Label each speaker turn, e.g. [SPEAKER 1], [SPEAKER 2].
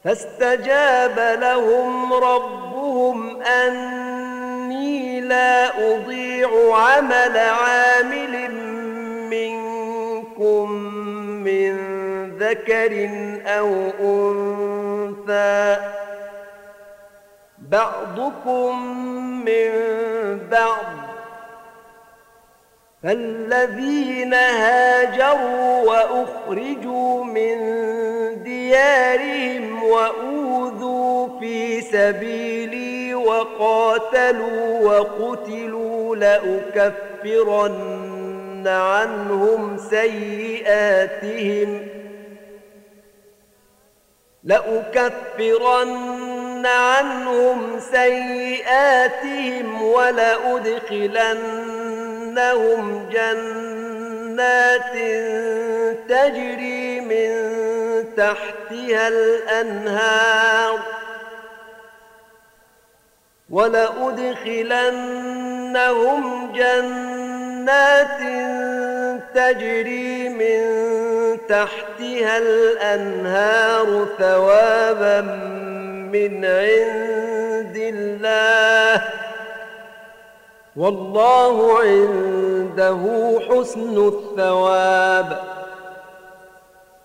[SPEAKER 1] فاستجاب لهم ربهم أني لا أضيع عمل عامل منكم من ذكر أو أنثى بعضكم من بعض، فالذين هاجروا وأخرجوا من ديارهم وأوذوا في سبيلي وقاتلوا وقتلوا لأكفرن عنهم سيئاتهم ولأدخلنهم جنات تجري من تحتها الأنهار ثوابا من عند الله، والله عنده حسن الثواب.